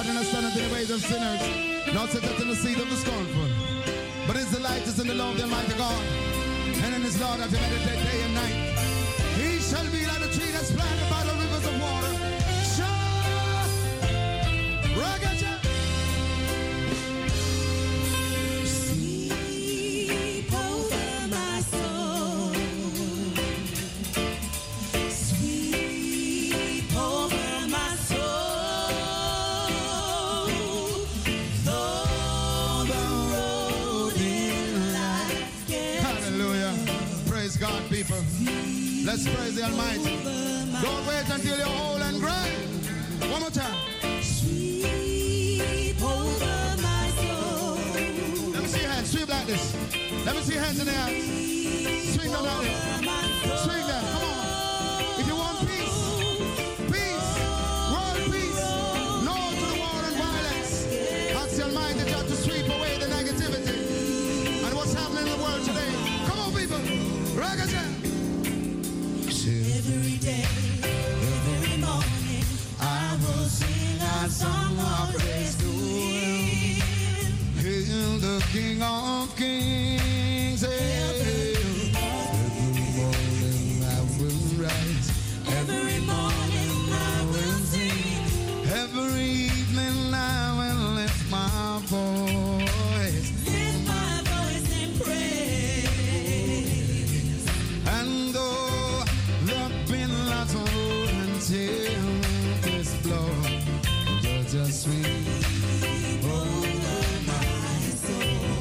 God and stand in the ways of sinners, not sitteth in the seat of the scornful. But his delight is in the law of the Almighty God, and in his law that he meditate day and night. He shall be like a tree that's planted by the rivers of water. Sleep over my soul. Sleep over my soul. Though the road in life gets Hallelujah. Praise God, people. Let's praise the Almighty. Don't wait until you're old and gray. One more time. Sweep over my soul. Let me see your hands. Sweep like this. Let me see your hands in the air. Swing them like this. Swing them. Come on. If you want peace, peace, world peace, no to the war and violence. Ask the Almighty God to sweep away the negativity and what's happening in the world today. Come on, people. Ragaja. Every day, every morning, I will sing a song of praise to Him. Hail the King of Kings. Every morning I will rise. Every morning I will sing. Every evening I will lift my voice. Lift my voice in praise. And though the billows roll until this blow, just sweep over my soul.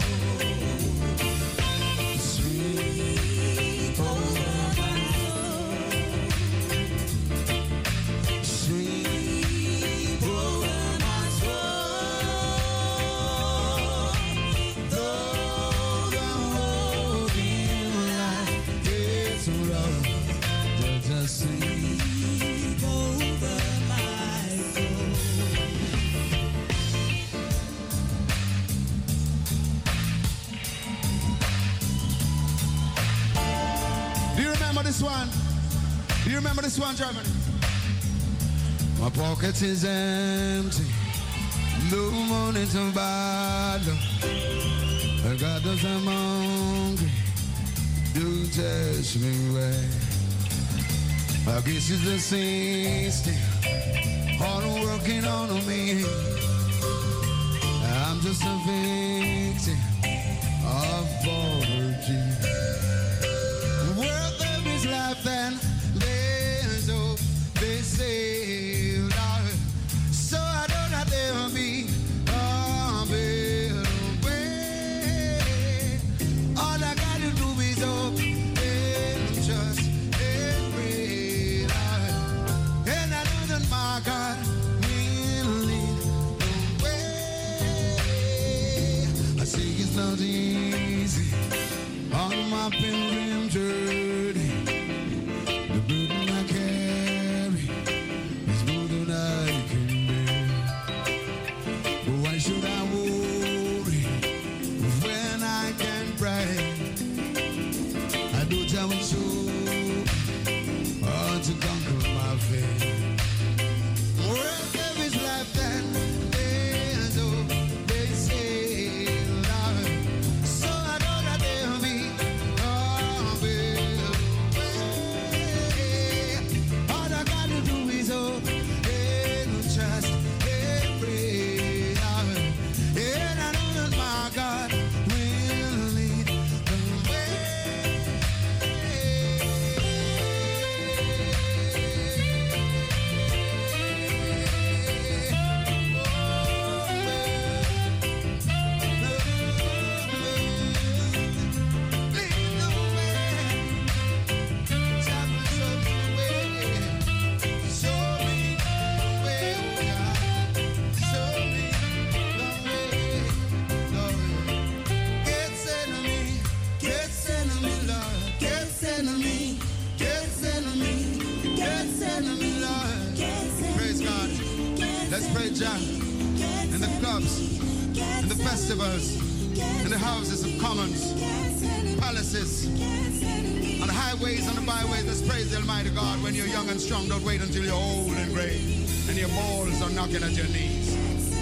Sweep over my soul. Sweep over my soul. Though the road in life gets rough, just sweep over my soul. Do you remember this one? Do you remember this one, Germany? My pocket is empty, no money to buy. I got those I'm hungry, don't test me away. I guess it's the system, all working on me. I'm just a victim of poverty. Worth of his life and there's hope, they say, Lord. So I know that there will be a better way. All I gotta do is hope and trust and pray, Lord. And I know that my God will lead the way. I say it's not easy on my pilgrim journey. The burden I carry is more than I can bear. But why should I worry when I can pray? I know I will show to conquer my fear. Worth of his life then there's hope, they say, Lord. So I know that there'll be a better way. All I gotta do is hope and trust and pray, Lord. And I know that my God will lead the way. Let's pray, Jah, in the clubs, in the festivals, in the houses of commons, palaces, on the highways, on the byways. Let's praise the Almighty God. When you're young and strong, don't wait until you're old and gray and your balls are knocking at your knees.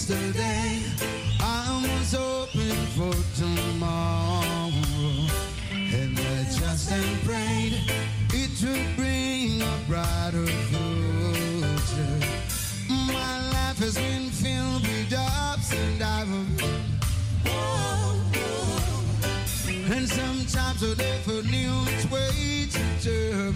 yesterday. I was hoping for tomorrow, and I just and prayed it would bring a brighter future. My life has been filled with ups and downs, and sometimes I never knew its way to turn.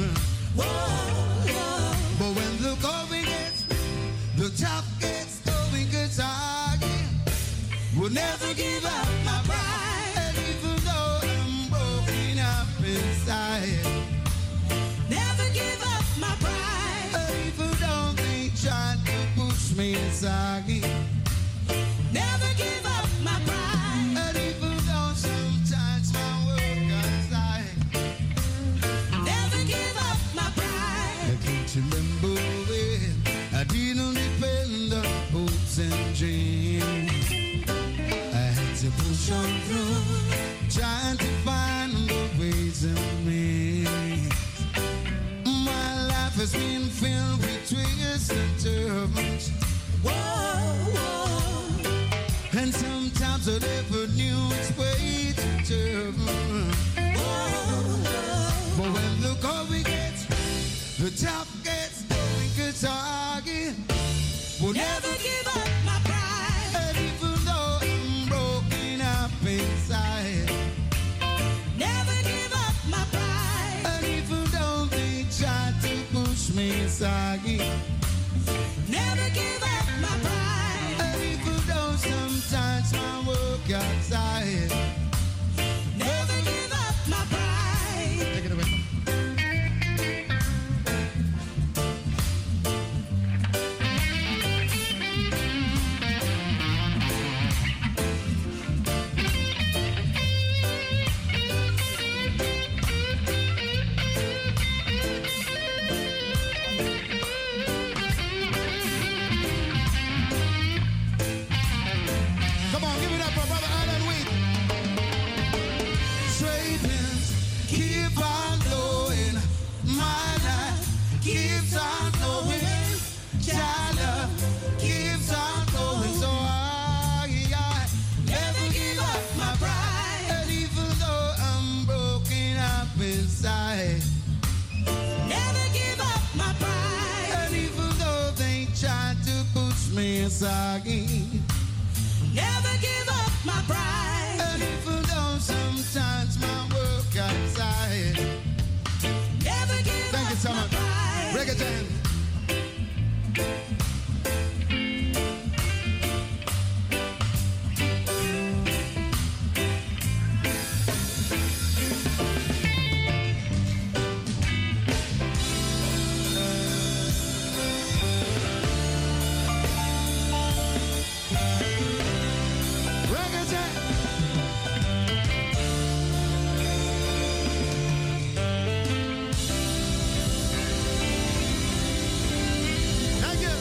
But when the going gets, the tough gets, going gets hard, will never give up my pride. And even though I'm broken up inside, Never give up my pride. and even though they try to push me aside, Never give up my pride. and even though sometimes my work outside, Never give up my pride. I can't remember when I didn't depend on hopes and dreams. I had to push on through, trying to find the ways and means. My life has been filled with twists and turns, and sometimes I never knew its way to turn. But when the going gets, the tough gets, going gets hard, we'll Never give up my pride. and even though I'm broken up inside, Never give up my pride. and even though they try to push me aside, Never give up my pride. and even though sometimes my work outside. Never give up my pride. Take it away. Come on, give it up for Brother Alan Wheat. Straight winds keep on blowing. My life keeps on going. Your love keeps on going. So I Never give up my pride. and even though I'm broken up inside, Never give up my pride. and even though they try to push me aside, Never give up my pride. and even though sometimes my work outside. Never give Thank you up so my much. pride. Reggae Jam. Reggae Jam. Thank you.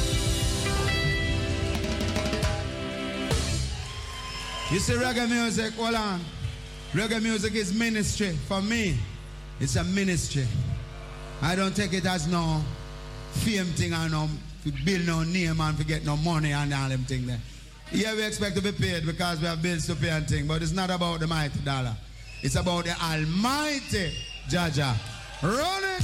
You see reggae music, hold on. Reggae music is ministry. For me, it's a ministry. I don't take it as no fame thing and no build no name and forget no money and all them thing there. Yeah, we expect to be paid because we have bills to pay and thing, but it's not about the mighty dollar. It's about the almighty Jaja. Run it!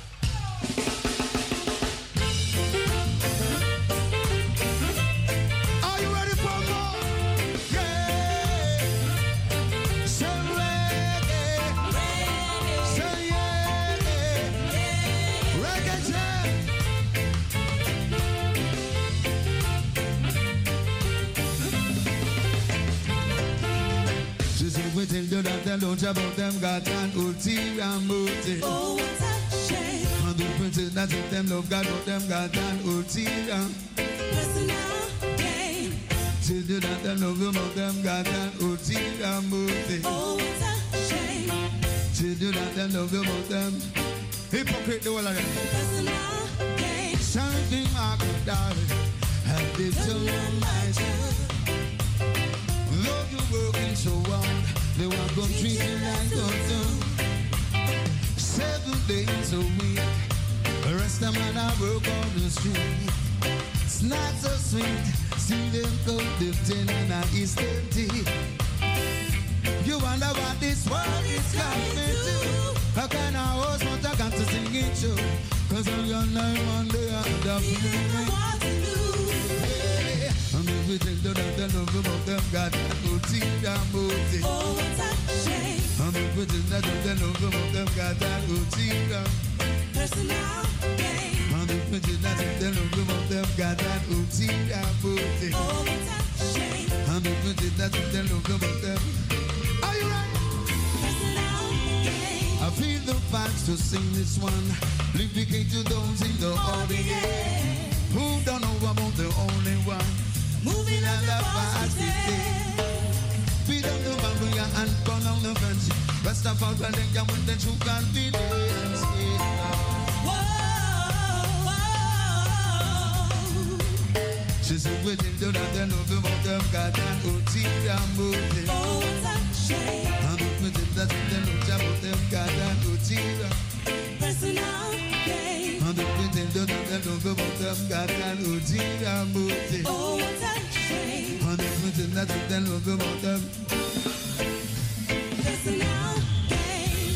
Are you ready for more? Yeah! Say reggae. Say yeah! Reggae Jam. Just everything do that they don't about them got an ulterior motive. Oh, what a shame. And the princes that if them love God, but them got an ulterior. Personal gain. Till do that they love you, but them got an ulterior motive. Oh, what a shame. Till do that they love you, but them hypocrite the whole of them. Personal gain. Something I could die. Have this to myself. Though you're working so hard, they want to treat you like a dog. 7 days a week, rest the man I work on the street. It's not so sweet, see them cold lifting in an Eastern tea. You wonder what this world is coming to. How can I host what I got to sing it to? Cause I'm your name on the other feeling. And if we take the love about them, God, I go see them both. Oh, what a shame. And if we take the love about them, God, I go see them. Personal gain. And if we take the love about them, God, I go see them both. Oh, what a shame. And if we take the love about them. Are you right? Personal gain. I feel the vibes to sing this one. Living to those in the audience who don't know about the only one. Moving at the fast beat up the barrier and burn on the fence. Rest of all when they come with the true confidence. Whoa, whoa. She said we didn't do that, they know about them, God and OT and moving. Oh, what a shame. And if we did that, they know about them, God and OT. Personal gain. And if we didn't do that, they know about them, God and OT and moving. Oh, what a shame. And if we did that, they know about them. Personal gain.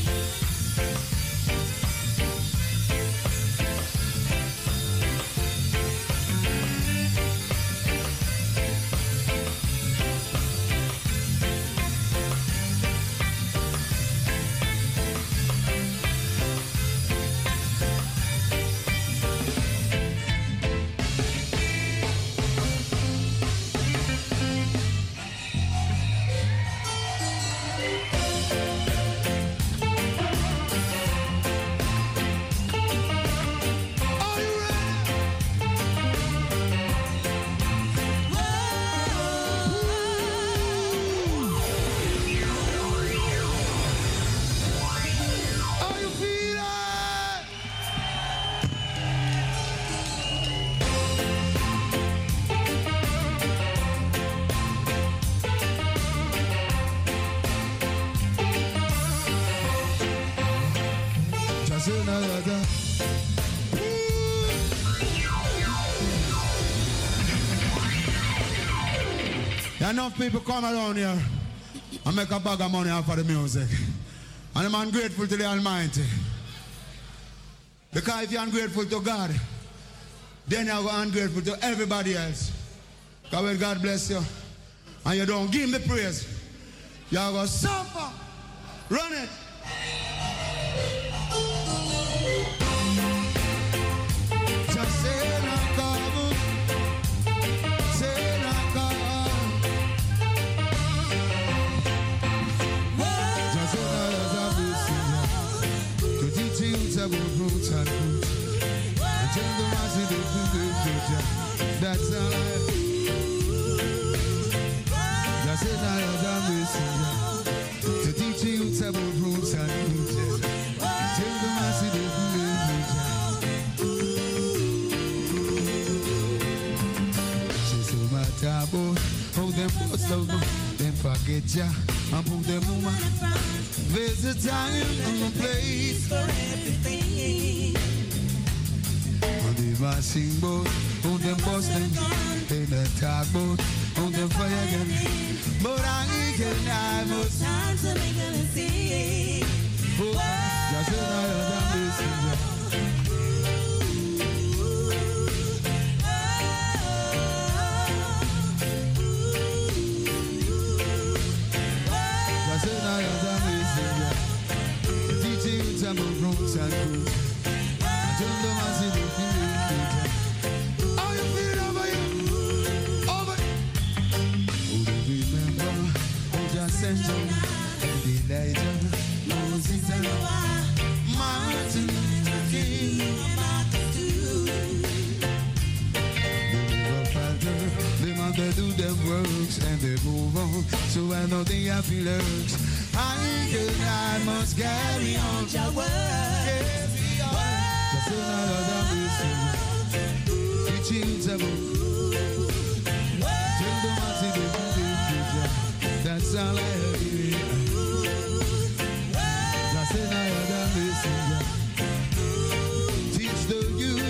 Enough people come around here and make a bag of money off of the music. And I'm ungrateful to the Almighty. Because if you're ungrateful to God, then you're ungrateful to everybody else. Because when God bless you and you don't give him the praise, you're going to suffer. Run it. Just say no cover. Say no cover. Just say no cover. To teach you about roots and roots. And tell them I see the future. That's all I. Just say no cover. To teach you about roots and roots. Tell them I see the future. Hold them boys slow, then forget ya. And put them woman. There's a time and a place for everything. On the marching boat, hold them boys them in the tugboat, hold them fire again. But I must time to make them see. Just another messenger. Some roots and roots. I don't know how to do it. How you feel over here? Over. Oh, remember, oh, just send you the legend. Moses and Martin Luther King. They do their works and they move on. So I know they have lurks. I must carry on. Your word. Just another message. Teaching about. Tell them I see the future. That's all I hear. Just another message. Teach the youth.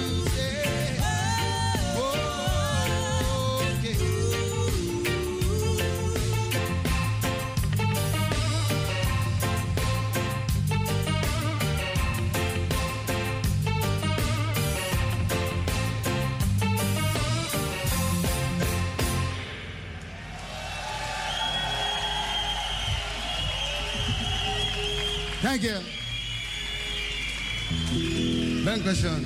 Thank you. Dankeschön.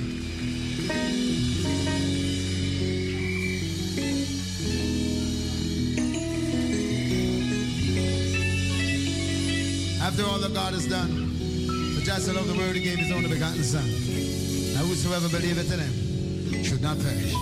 After all that God has done, for just to love the world, he gave his only begotten Son. Now whosoever believeth in him should not perish.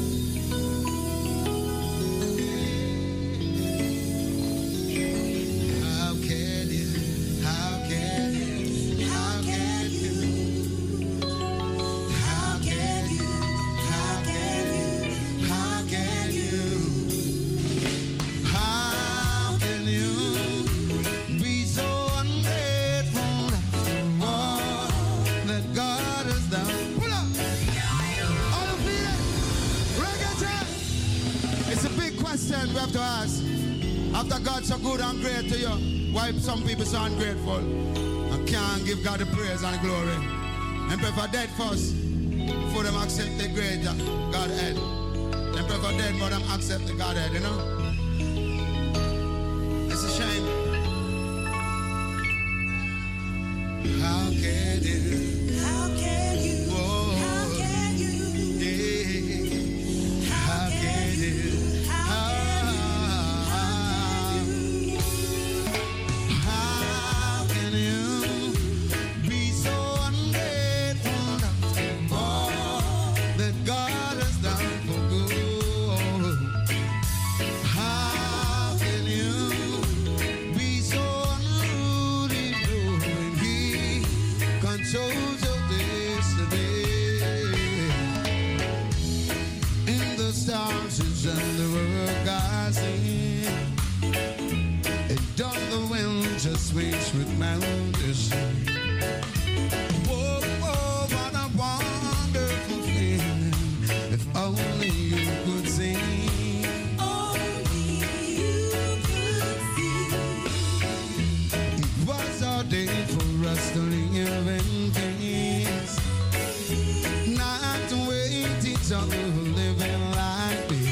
We have to ask, after God so good and great to you, why some people so ungrateful and can't give God the praise and the glory? And prefer dead first before them accept the great Godhead. And prefer dead more than accept the Godhead, you know? It's a shame. How can you? How can you? Whoa. How can you? Yeah. How can you? And the world God's in, and down the wind just swings with mountains. Whoa, whoa, what a wonderful feeling! If only you could sing. Only you could see. It was ordained for us to live in peace, not to wait each other living like this.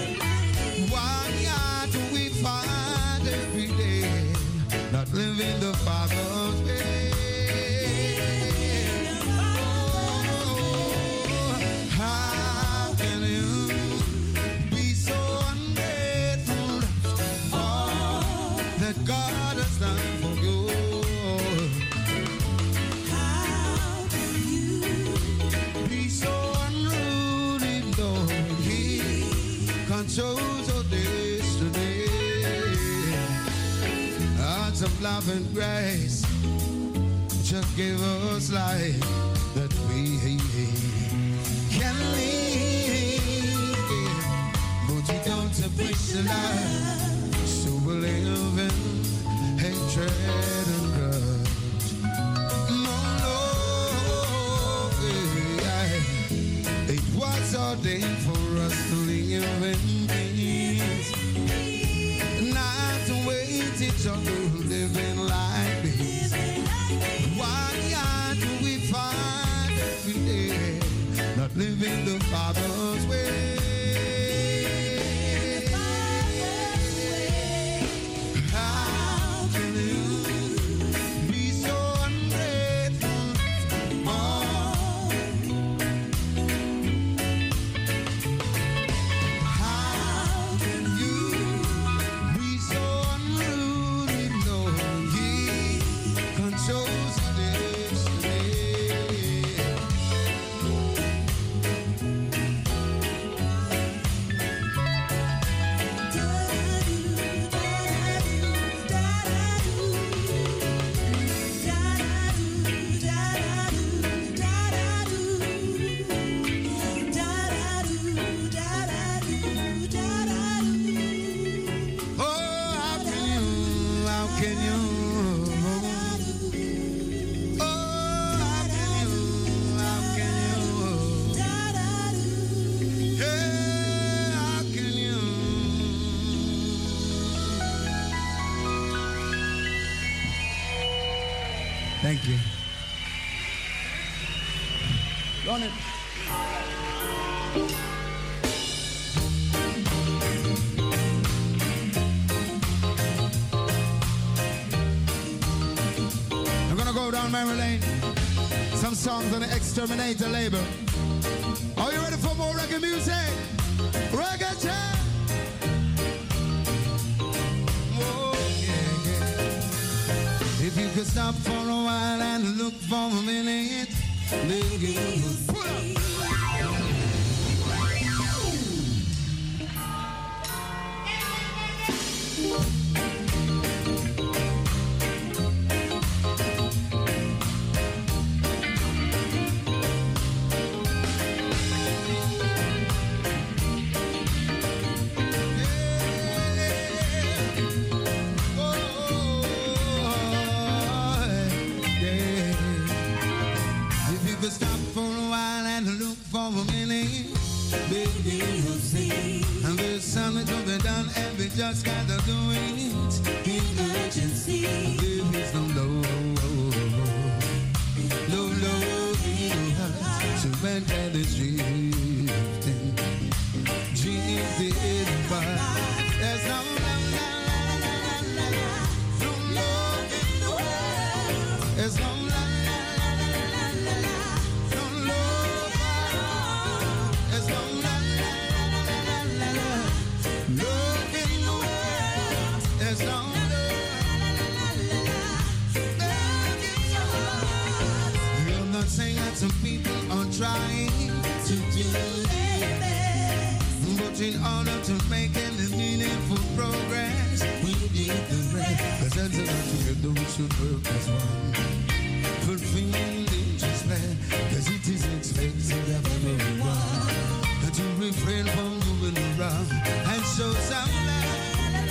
Not living the Father's way. Oh, how can you be so ungrateful for all that God has done for you? How can you be so unruly, Lord? He controls your destiny. Of love and grace, just give us life that we can live. But we don't appreciate life, so we live in hatred and grudge. No, it was ordained for us to live in peace, not to wait each other. Living like this. Why do we find every day not living the Father's way? How can you be so ungrateful? Oh. How can you be so unruly? Chose this Thank you. Run it. I'm gonna go songs on the Exterminator label. Are you ready for more reggae music? Reggae jam! Oh, yeah, yeah. If you could stop for a while and look for a minute, maybe you'll pull up. Just gotta do it. Emergency. There is no love in us to enter the drifting by. There's no love in the world. There's no love. Some people are trying to do their best, but in order to make any meaningful progress, we need the rest. Cause that's about together we should work as one, fulfilling nature's plan. Cause it is expected of everyone to refrain from moving around and show some love,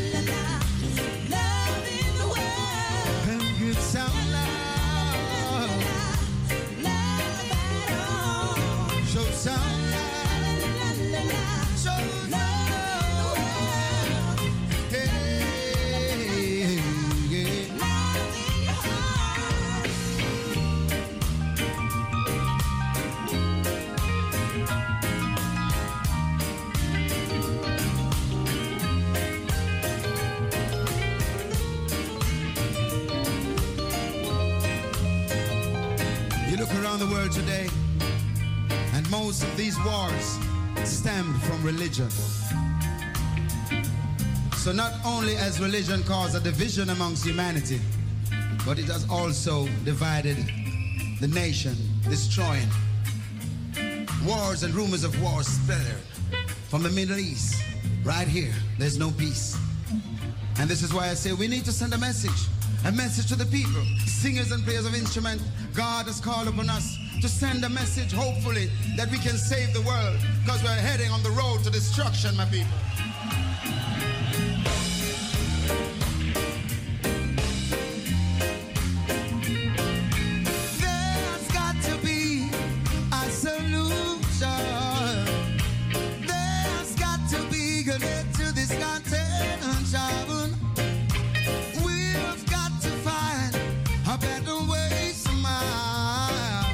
love in the world, and give some love. Show some love, show love, hey, yeah. Love in your heart. You look around the world today, and most of these wars stem from religion. So not only has religion caused a division amongst humanity, but it has also divided the nation, destroying. Wars and rumors of wars spread from the Middle East. Right here, there's no peace. And this is why I say we need to send a message to the people. Singers and players of instrument, God has called upon us to send a message, hopefully, that we can save the world, because we're heading on the road to destruction, my people. There's got to be a solution. There's got to be an end to this contention. We've got to find a better way somehow.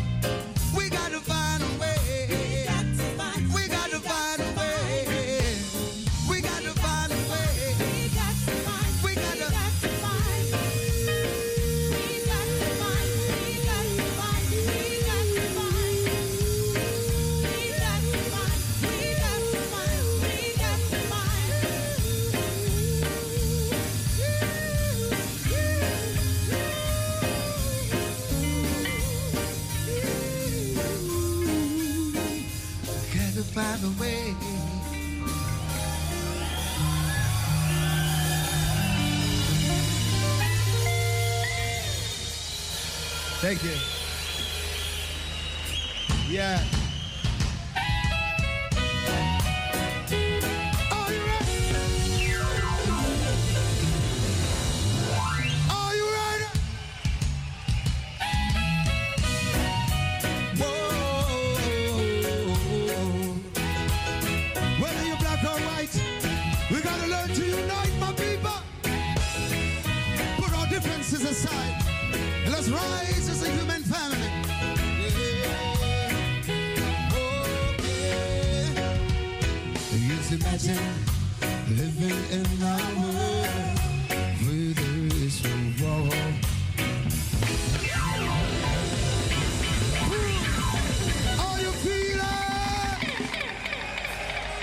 Find a way. Thank you. Yeah. Are you ready? Are you ready? We gotta learn to unite, my people. Put our differences aside and let's rise as a human family. Just imagine living in a world where there is no war.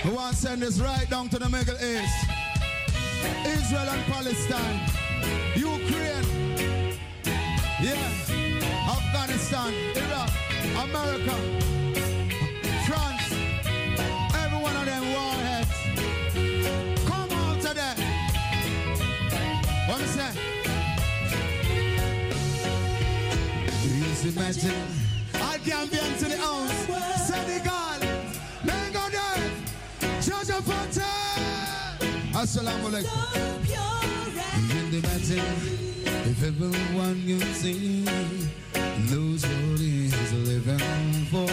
We want to send this right down to the Middle East. Israel and Palestine. Ukraine. Yeah. Afghanistan. Iraq. America. France. Every one of them warheads. Come out to them. What me say? Please imagine. I can't be into the house. Senegal. Bangladesh. Georgia Fountain. Assalamu alaikum. Begin to imagine if everyone you see knows what he's living for.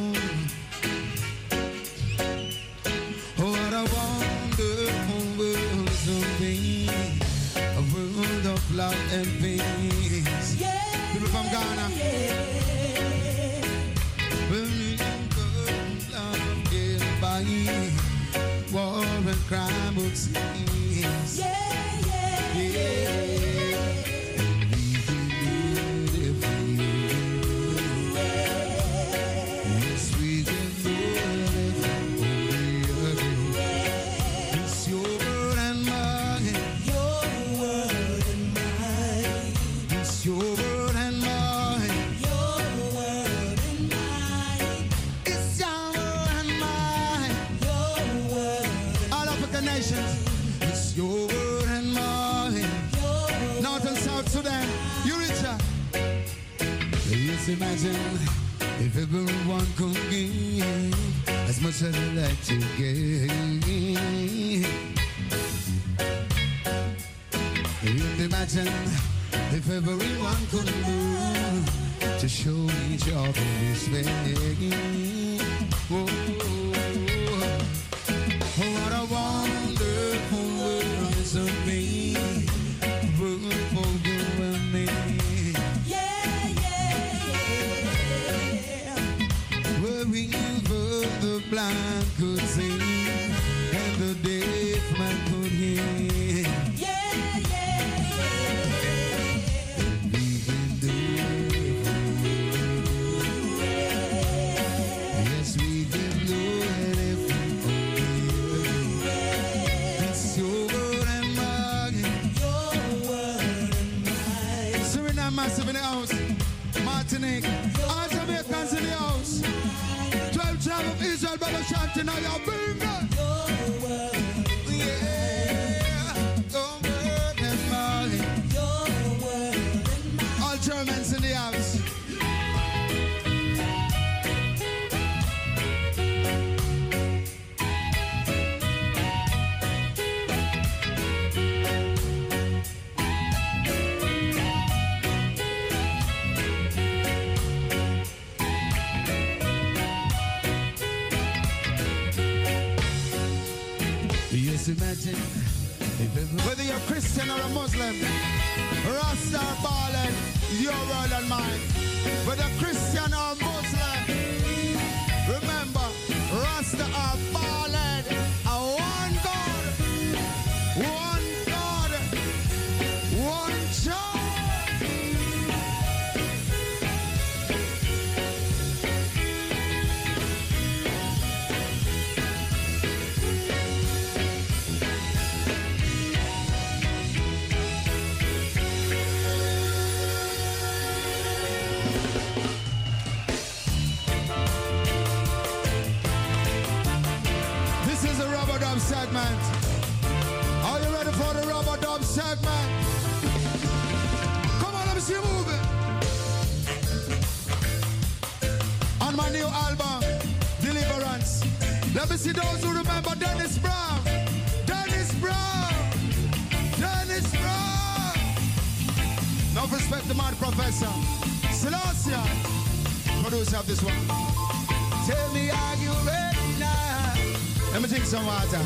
What a wonderful world to be. A world of love and peace. People from Ghana. War and crime would cease. Imagine if everyone could give as much as they like to give. Imagine if everyone could move to show each other respect. Oh, what a wonderful world is to me. World for you and me. The blind could see and the deaf man could hear. We can do it. Yes, we can do it if we only. It's your word and mine. Your word and mine. Suriname massive in the house. Martinique. All Jamaicans in the house. 12 tribes of Israel, Baba Shanti, now you're bringing. Your word. Yeah. Your word and mine. Your word and mine. All Germans in the house. Imagine whether you're Christian or a Muslim, Rasta or Ballad, your world and mine. Whether Christian or Muslim, remember, Rasta or Ballad are one God, one joy. Segment. Are you ready for the rubber dub segment? Come on, let me see you moving. On my new album, Deliverance. Let me see those who remember Dennis Brown. Dennis Brown. Dennis Brown. No respect to my professor. Celestia. Producer of this one. Tell me, are you ready now? Let me drink some water.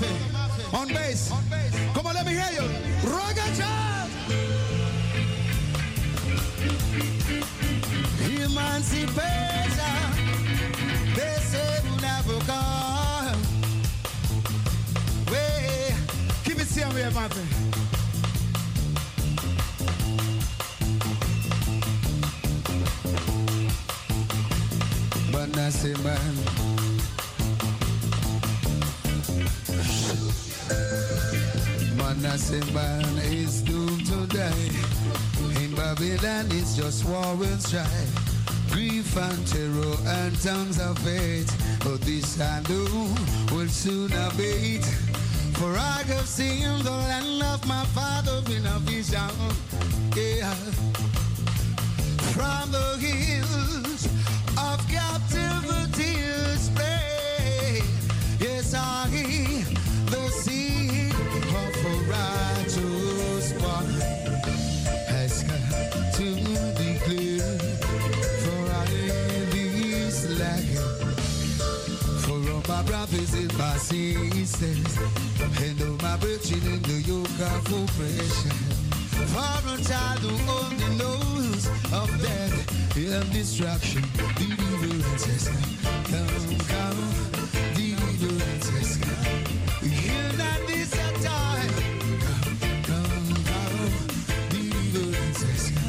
On bass. Come on, let me hear you. Rugged child. Emancipation. They say will never come. Way. Keep it same way, my friend. But I say, man. Manasseh man is doomed to die. In Babylon it's just war and strife, grief and terror and tongues of hate. But this I know will soon abate. For I have seen the land of my father in a vision. Yeah. From the hills of captivity spread. Yes, I hear the seed of a righteous one has come to declare, for I am this land. For all my brothers and my sisters, and all my brethren in the yoke of oppression, for a child who only knows of death and destruction, deliverance has come, come, deliverance has come. Hear that this a time, come, deliverance has come.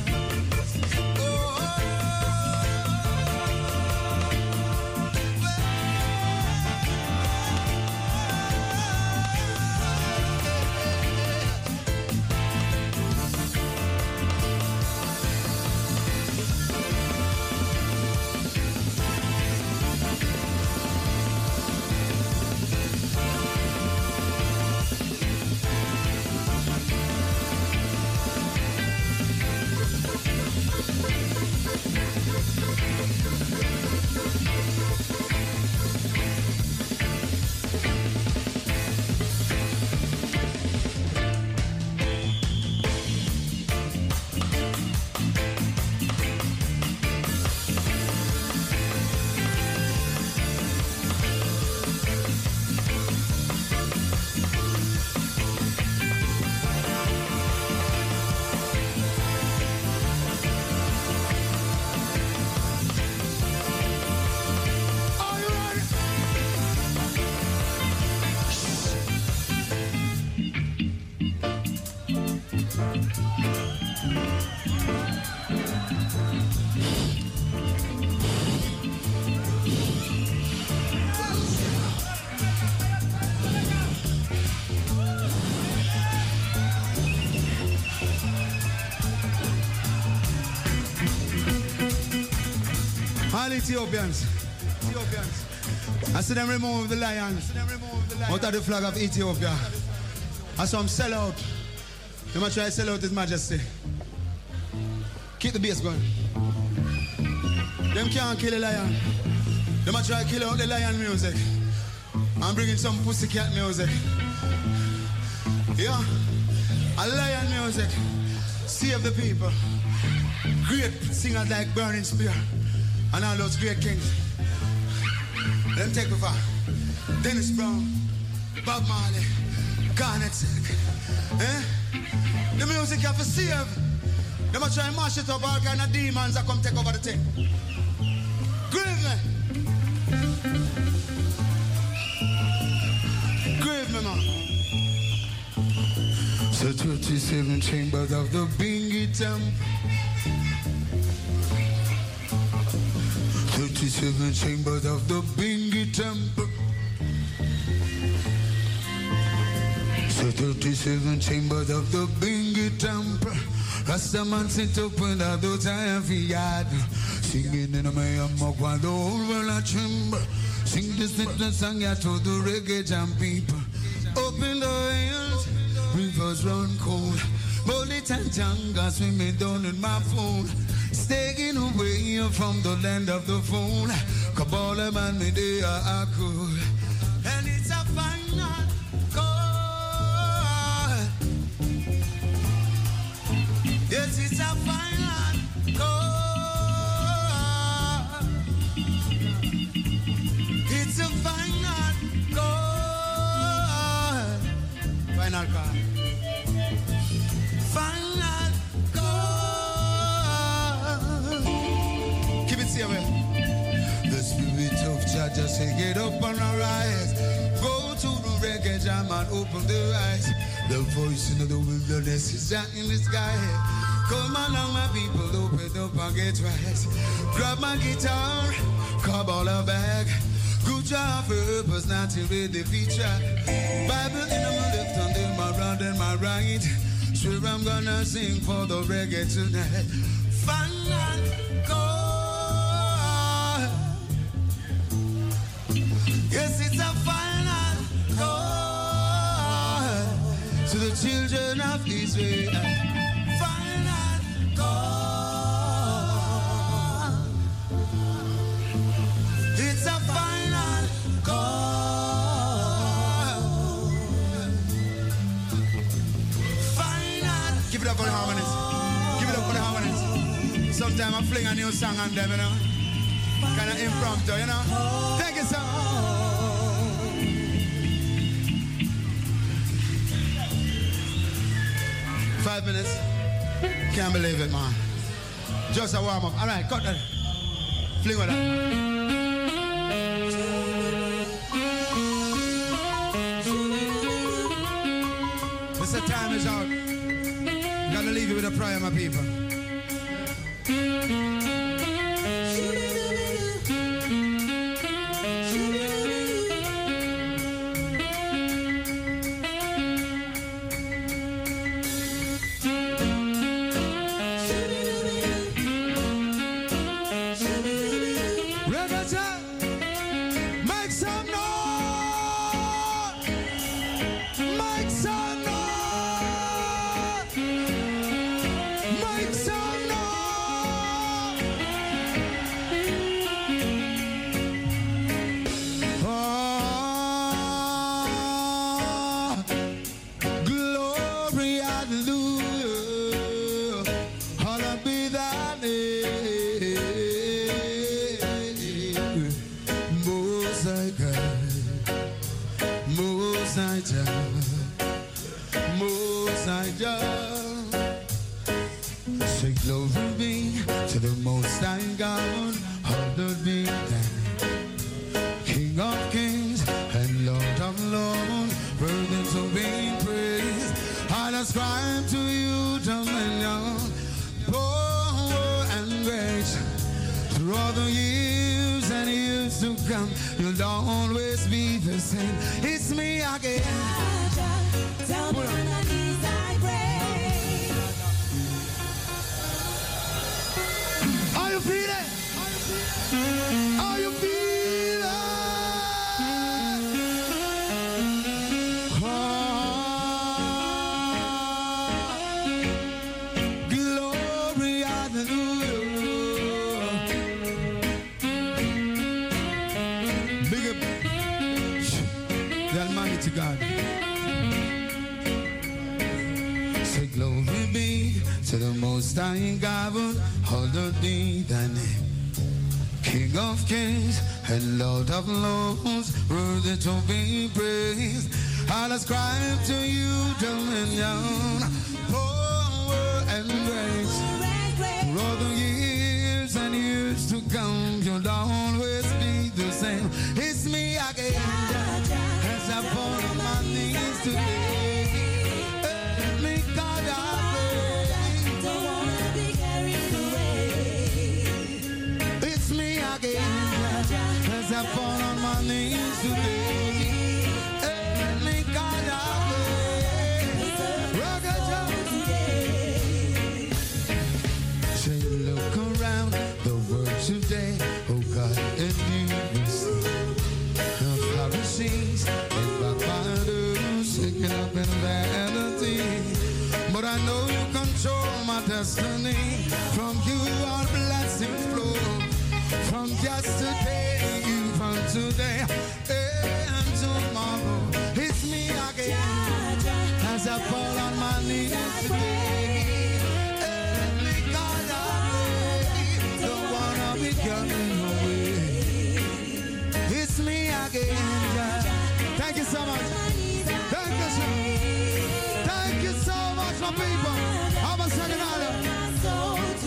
All Ethiopians. I see them remove the lion out of the flag of Ethiopia. I saw them sell out. They might try to sell out His Majesty. Keep the bass going. Them can't kill a lion. They might try to kill out the lion music. I'm bringing some pussycat music. Yeah. A lion music. Save the people. Great singers like Burning Spear. And all those great kings. Them take over. Dennis Brown, Bob Marley, Garnet Silk. Eh? The music you have to save. They might try and mash it up, all kind of demons that come take over the thing. Grieve me. Grieve me, man. So 37 chambers of the Bingy Temple. 37 chambers of the Bingy Temple. So 37 chambers of the Bingy Temple. Rastaman sit up in the those I have yard. Singing in a mayamok while the whole world a tremble. Sing this little song here to the reggae jam people. Open the hills, rivers run cold. Bullet and Janga swimming down in my phone. Staying away from the land of the fool. Kabbalah man me they are cool. And it's a final call. Yes, it's a final call. It's a final call. say get up and arise. Go to the reggae jam and open the eyes. The voice in the wilderness is out in the sky. Come along, my people, open up and get right. Grab my guitar, grab all a bag. Good job for purpose, not to read the feature. Bible in my left and in my right and my right. Sure, I'm gonna sing for the reggae tonight. Final call. Yes, it's a final call to the children of Israel. Final call. It's a final call. Final. Give it up for the harmonies. Give it up for the harmonies. Sometimes I fling a new song on them, you know. Kind of impromptu, you know. Thank you, sir. 5 minutes. Can't believe it, man. Just a warm up. All right, cut that. Fling with that. Mr. Time is out. Gotta leave you with a prayer, my people. You'll always be the same. It's me again. Tell me when I need I pray. Are you feeling? Are you feeling? Glory, hallelujah. To God. Say glory be to the Most High God, hallowed be thy name. King of kings and Lord of lords, worthy to be praised. I'll ascribe to you dominion, power and grace. For all the years and years to come, you'll always be the same. It's me again. I fall on my knees today. Me God, I pray. Don't wanna be carried away. It's me again. As I fall on my knees today. Me God, I pray. Rock a today. Say, look around the world today. Oh God, and you will see the Pharisees. Up in vanity, but I know you control my destiny. From you all blessings flow. From yesterday, you from today and tomorrow. It's me again as I fall on my knees today. Only God I pray, don't wanna be coming away. It's me again. Thank you so much. Thank you so much, my people. Have a second order.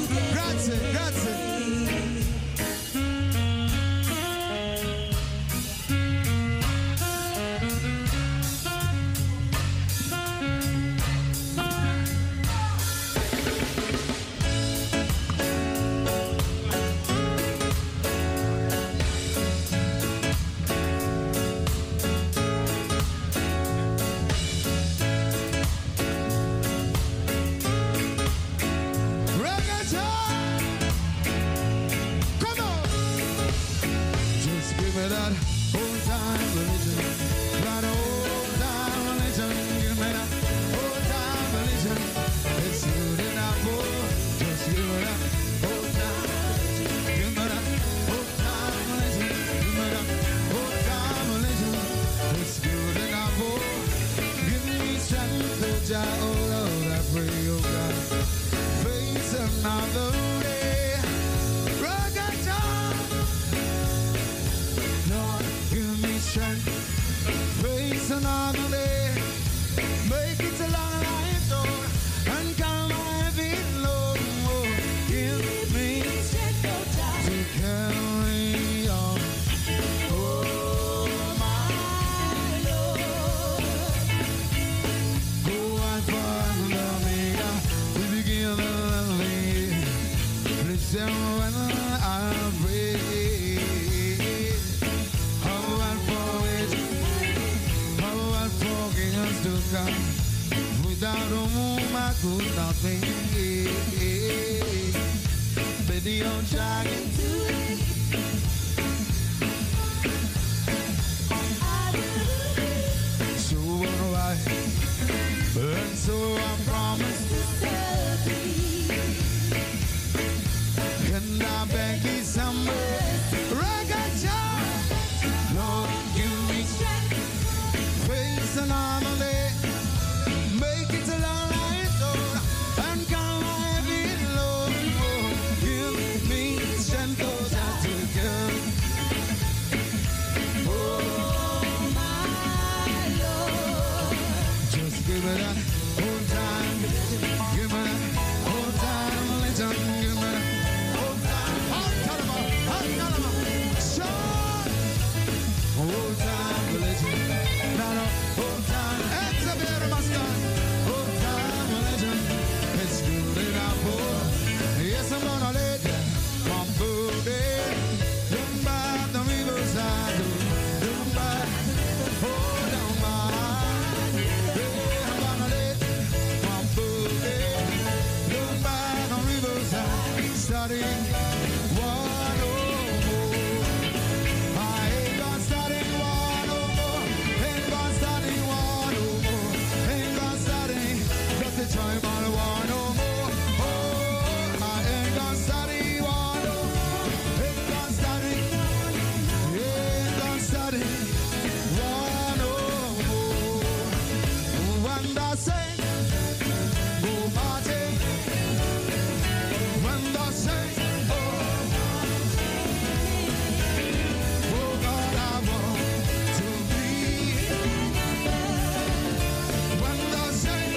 Grazie, grazie. feel the loving. Listen when I pray. How I forget, how I forget to come. Without whom I could not think. Baby, you're trying to. So what I, and so I promise to serve thee. And I beg thee some rugged child, Lord, give me strength, face and armor, make it a long life, Lord, and come my heavy load, give me strength, Lord, to give. Oh, my Lord, just give it a whole time, give it a whole time, listen, give it a whole time, I'll tell him, sure, whole time, listen, not a whole time, it's a very much time, whole time, listen, it's good enough for, yes, I'm gonna let you, come through there, down by the riverside, down by, oh, down by, yeah, I'm gonna let you, come through there, down by the riverside, studying one oh more. I ain't gonna study one oh more, ain't gonna study one oh more, ain't gonna study, just to try my one oh more. Oh, I ain't gonna study one oh more, ain't gonna study, ain't gonna study one oh more. When I say, oh, Martin, when I say, oh God, I want to be. When I say,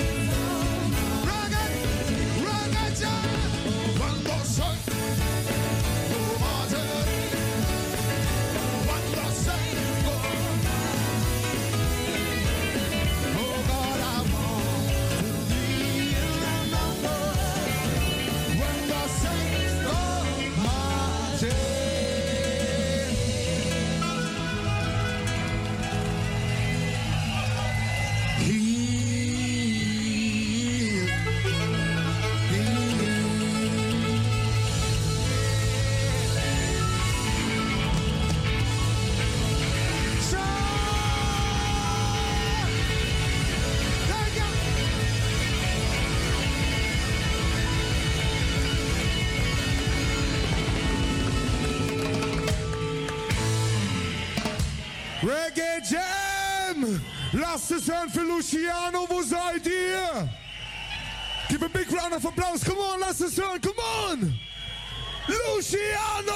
rugged child. When I say, oh Martin, when I say, oh God, I want to be in the number. When I say, oh Martin. Reggae Jam! Lasst es hören für Luciano, wo seid ihr? Give a big round of applause, come on, lasst es hören, come on! Luciano!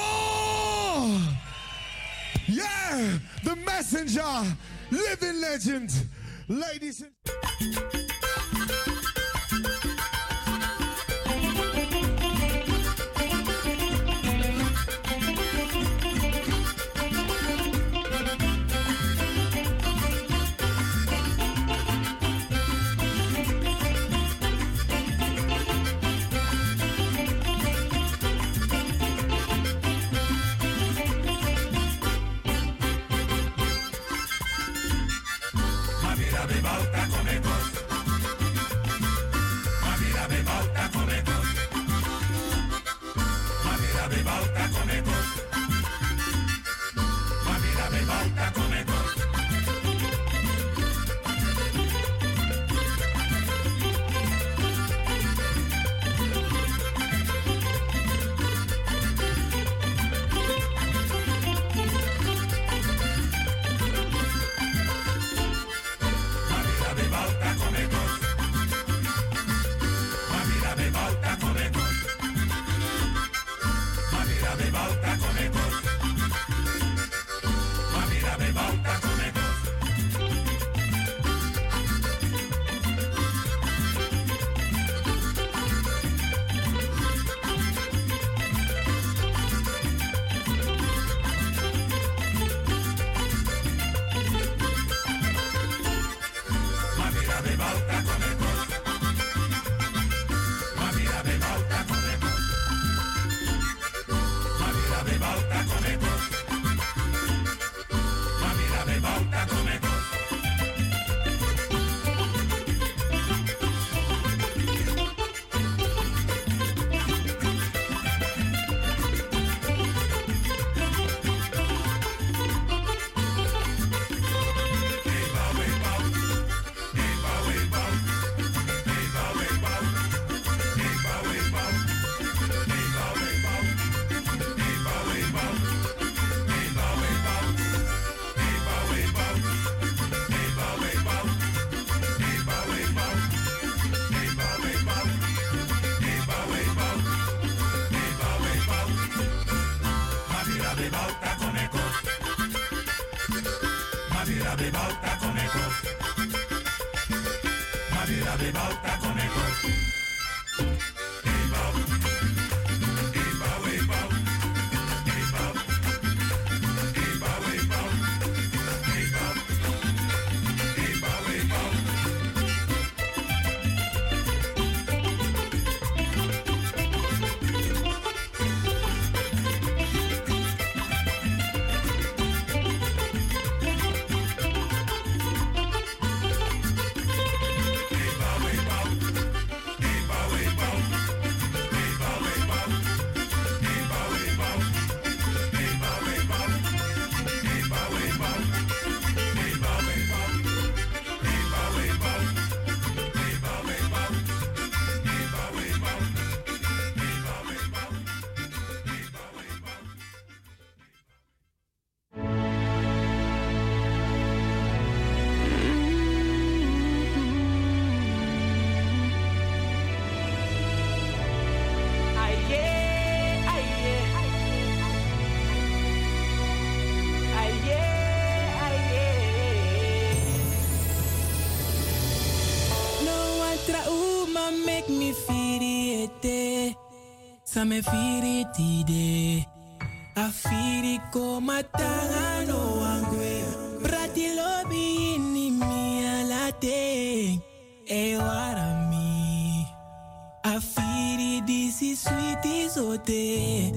Yeah, the messenger, living legend, ladies and... Ma vida mi volta come cosa Make me feel it, sa me feel it ide. A feel it come tanga no angwe. Prati lobby ni mi alate, e warami. A feel it this is sweet is ote.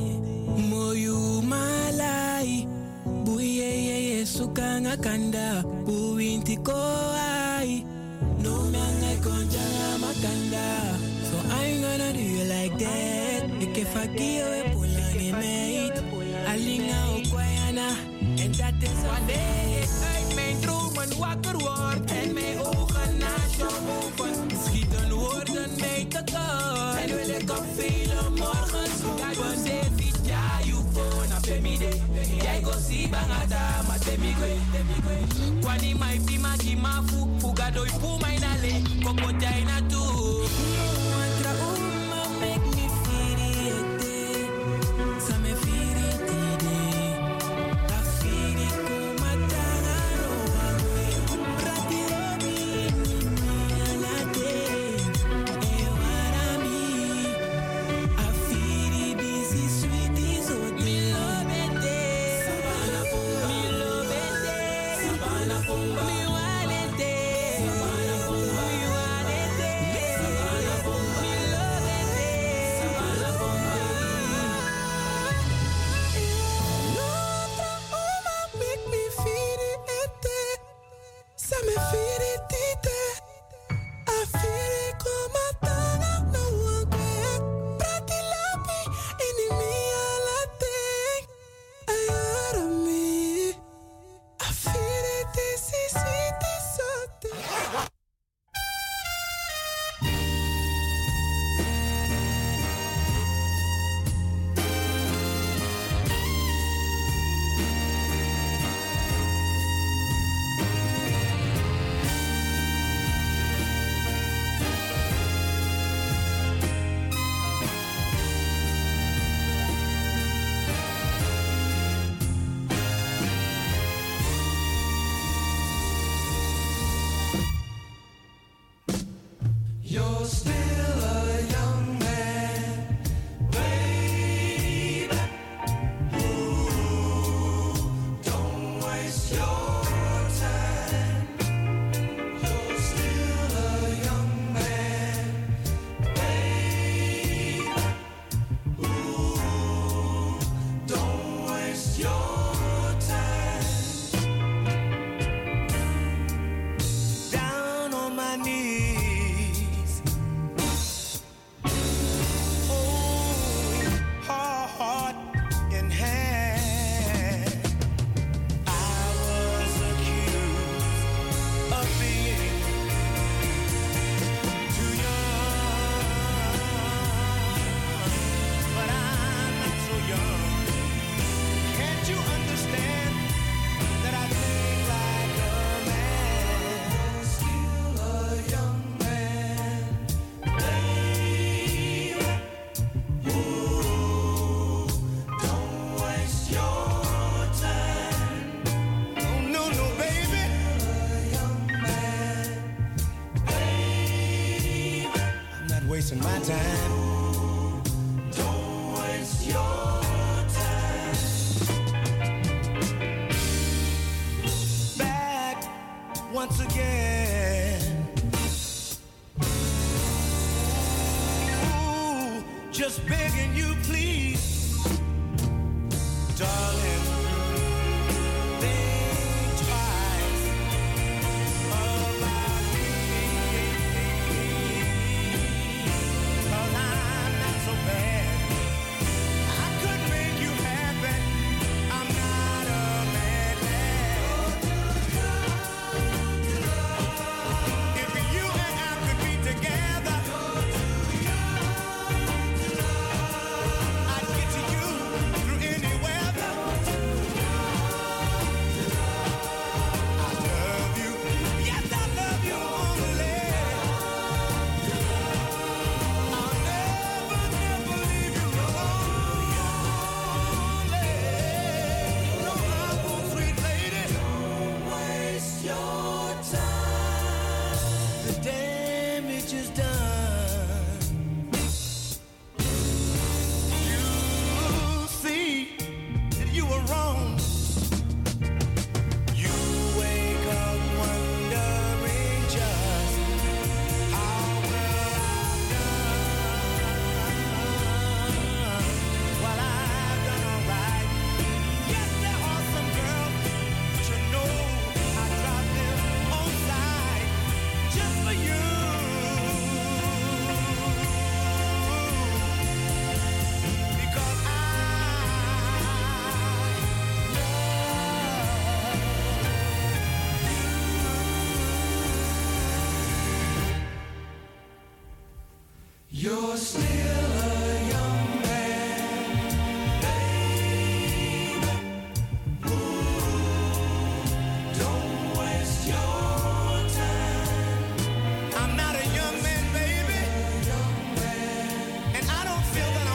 Moyu malai, buye ye sukanga kanda, buinti ko ai. No man like Konjanga Makanda. So I'm gonna do you like that. Ik heb fakkie we pulang mate. Alinga Okwayana. En dat is wanneer ik uit mijn dromen wakker word. En mijn ogen naar jou open. Schieten woorden mij tekort. En wil ik op vele morgens roepen. David, ja, you phone up in me day. Jij go see bangada, maar temigwe. Kwani mai pima kimafu. Fugado ipu mai nale. Koko jaina tu. Mantra uma make me feel it. Sa me feel it ide. A feel it kuma tangaro agwe. Prati lobi ni alate. E warami. A feel it this is sweet is what me love it. Sabana pumba. Me love it. Sabana pumba. Me want it. Sabana pumba. Me want it. Sabana pumba. Me love once again. Ooh, just begging you, please, darling. Think twice about me, 'cause I'm not so bad. I could make you happy. I'm not a madman. If you and I could be together, I'd get to you through any weather. I love you, yes I love you only. I'll never, never leave you lonely. No, I won't, sweet lady. Don't waste your time. The damage is done. You see that you were wrong. You wake up wondering just how well I've done. Well, I've done all right. Yes, there are some girls, but you know I drop them on side just for you. Because I You're still a young man, baby. Ooh, don't waste your time. I'm not a young man, baby. And I don't feel that